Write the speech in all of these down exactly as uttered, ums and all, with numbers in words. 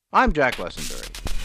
I'm Jack Lessenberry.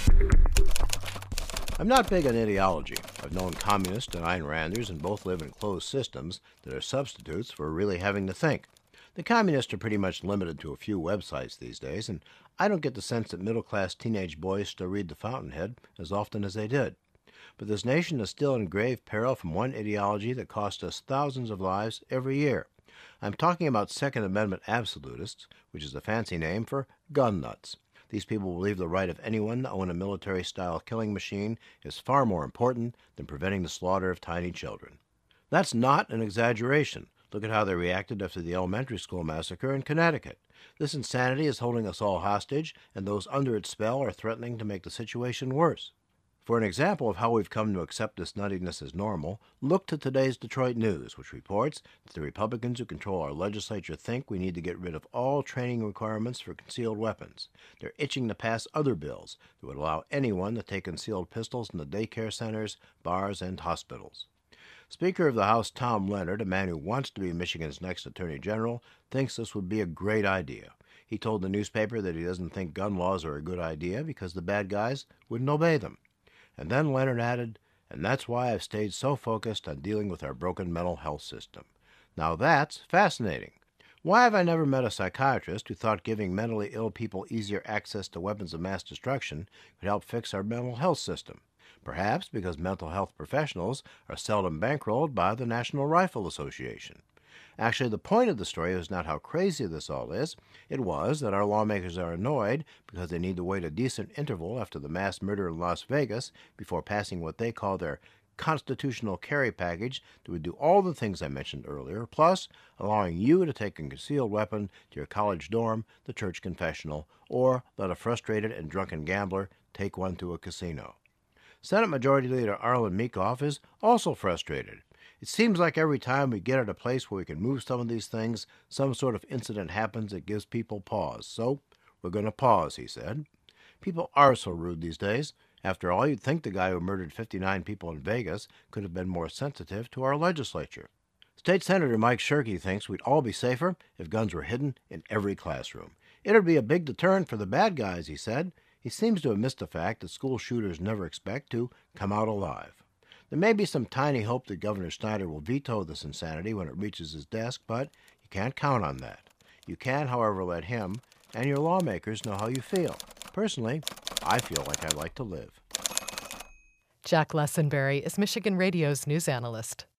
I'm not big on ideology. I've known communists and Ayn Randers, and both live in closed systems that are substitutes for really having to think. The communists are pretty much limited to a few websites these days, and I don't get the sense that middle-class teenage boys still read The Fountainhead as often as they did. But this nation is still in grave peril from one ideology that costs us thousands of lives every year. I'm talking about Second Amendment absolutists, which is a fancy name for gun nuts. These people believe the right of anyone to own a military-style killing machine is far more important than preventing the slaughter of tiny children. That's not an exaggeration. Look at how they reacted after the elementary school massacre in Connecticut. This insanity is holding us all hostage, and those under its spell are threatening to make the situation worse. For an example of how we've come to accept this nuttiness as normal, look to today's Detroit News, which reports that the Republicans who control our legislature think we need to get rid of all training requirements for concealed weapons. They're itching to pass other bills that would allow anyone to take concealed pistols in the daycare centers, bars, and hospitals. Speaker of the House Tom Leonard, a man who wants to be Michigan's next Attorney General, thinks this would be a great idea. He told the newspaper that he doesn't think gun laws are a good idea because the bad guys wouldn't obey them. And then Leonard added, and that's why I've stayed so focused on dealing with our broken mental health system. Now that's fascinating. Why have I never met a psychiatrist who thought giving mentally ill people easier access to weapons of mass destruction could help fix our mental health system? Perhaps because mental health professionals are seldom bankrolled by the National Rifle Association. Actually, the point of the story was not how crazy this all is. It was that our lawmakers are annoyed because they need to wait a decent interval after the mass murder in Las Vegas before passing what they call their constitutional carry package that would do all the things I mentioned earlier, plus allowing you to take a concealed weapon to your college dorm, the church confessional, or let a frustrated and drunken gambler take one to a casino. Senate Majority Leader Arlen Meekhoff is also frustrated. It seems like every time we get at a place where we can move some of these things, some sort of incident happens that gives people pause. So, we're going to pause, he said. People are so rude these days. After all, you'd think the guy who murdered fifty-nine people in Vegas could have been more sensitive to our legislature. State Senator Mike Shirkey thinks we'd all be safer if guns were hidden in every classroom. It'd be a big deterrent for the bad guys, he said. He seems to have missed the fact that school shooters never expect to come out alive. There may be some tiny hope that Governor Snyder will veto this insanity when it reaches his desk, but you can't count on that. You can, however, let him and your lawmakers know how you feel. Personally, I feel like I'd like to live. Jack Lessenberry is Michigan Radio's news analyst.